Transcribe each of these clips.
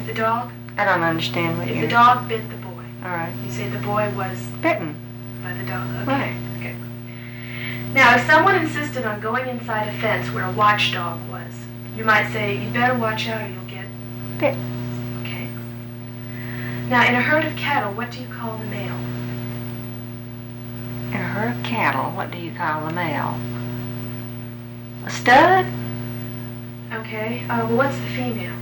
If the dog? I don't understand what If you're... the dog bit the boy. All right. You say the boy was... Bitten. By the dog. Okay. Right. Okay. Now, if someone insisted on going inside a fence where a watchdog was, you might say, you better watch out or you'll get... Bit. Okay. Now, in a herd of cattle, what do you call the male? In a herd of cattle, what do you call the male? A stud? Okay. Well, what's the female?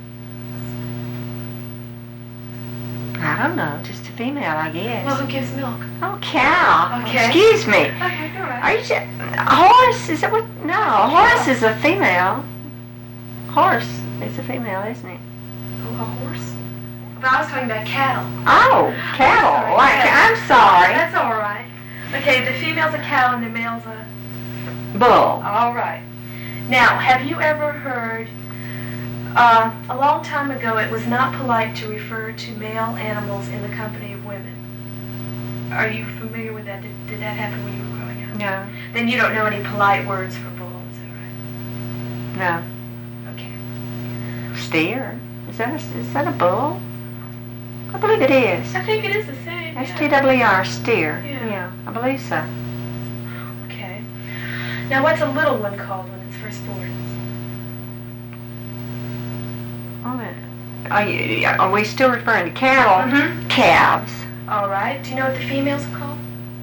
I don't know, just a female, I guess. Well, who gives milk? Oh, cow. Okay. Excuse me. Okay, all right. Are you just... Horse? Is that what... No, horse is a female. Horse is a female, isn't it? Oh, a horse? But I was talking about cattle. Oh, cattle. Sorry, Like, cattle. I'm sorry. That's all right. Okay, the female's a cow and the male's a... Bull. All right. Now, have you ever heard... a long time ago, it was not polite to refer to male animals in the company of women. Are you familiar with that? Did that happen when you were growing up? No. Then you don't know any polite words for bull, is that right? No. Okay. Steer? Is that a bull? I believe it is. I think it is the same. Yeah. S-T-E-E-R, steer. Yeah. I believe so. Okay. Now, what's a little one called when it's first born? Are we still referring to cattle? Mm-hmm. Calves. All right. Do you know what the females are called?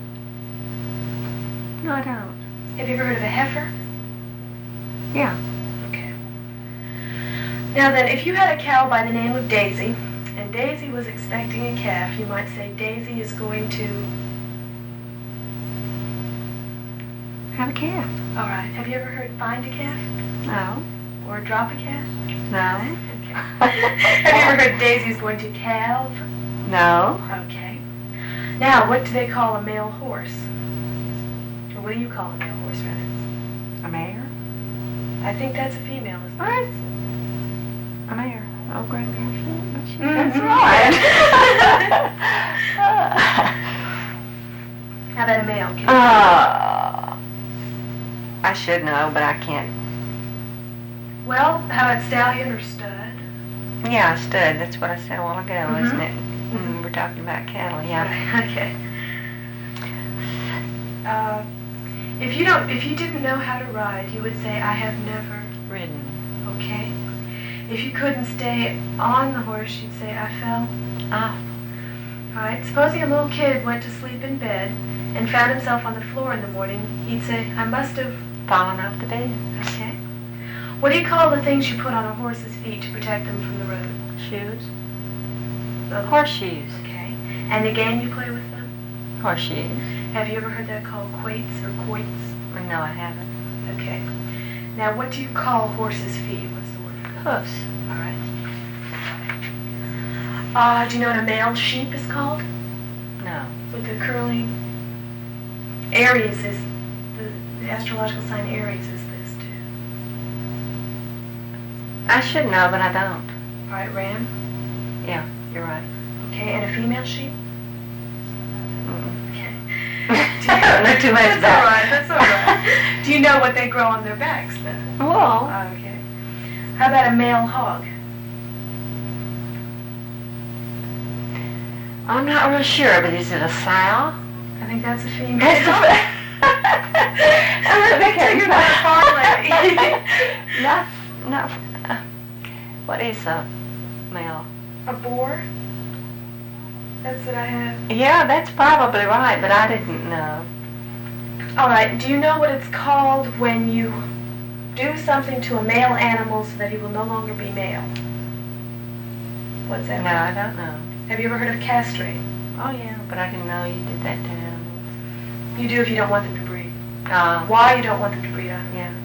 No, I don't. Have you ever heard of a heifer? Yeah. Okay. Now then, if you had a cow by the name of Daisy, and Daisy was expecting a calf, you might say Daisy is going to... Have a calf. All right. Have you ever heard find a calf? No. Or drop a calf? No. Okay. Have you ever heard Daisy's going to calve? No. Okay. Now, what do they call a male horse? Or what do you call a male horse, rather? A mare? I think that's a female, isn't it? What? A mare. Oh, great mare. Mhm. That's right. How about a male? Can you- I should know, but I can't. Well, how about stallion or stud? Yeah, stud. That's what I said a while ago, Mhm. isn't it? We're talking about cattle, yeah. Right, okay. If you didn't know how to ride, you would say, I have never Ridden. Okay. If you couldn't stay on the horse, you'd say, I fell Ah. All right. Supposing a little kid went to sleep in bed and found himself on the floor in the morning, he'd say, I must have... Fallen off the bed. Okay. What do you call the things you put on a horse's feet to protect them from the road? Shoes. The Horseshoes. Okay. And the game you play with them? Horseshoes. Have you ever heard that called quoits or quoits? No, I haven't. Okay. Now, what do you call horses' feet? What's the word for that? Hoofs. All right. Do you know what a male sheep is called? No. With the curly... Aries is... The astrological sign Aries is this, too. I should know, but I don't. All right, ram. Yeah, you're right. Okay, and a female sheep? Mm. Okay. I don't know too much That's all about right, that's all right. Do you know what they grow on their backs, then? Well, Okay. How about a male hog? I'm not real sure, but is it a sow? I think that's a female. That's a... I think you're not a farm lady. Not, what is a male? A boar? That's what I have. Yeah, that's probably right, but I didn't know. All right, do you know what it's called when you do something to a male animal so that he will no longer be male? What's that No, I called? don't know. Have you ever heard of castrate? Oh, yeah, but I didn't know you did that to animals. You do if you don't want them to breed. Why? Why you don't want them to breed, I don't know. Yeah.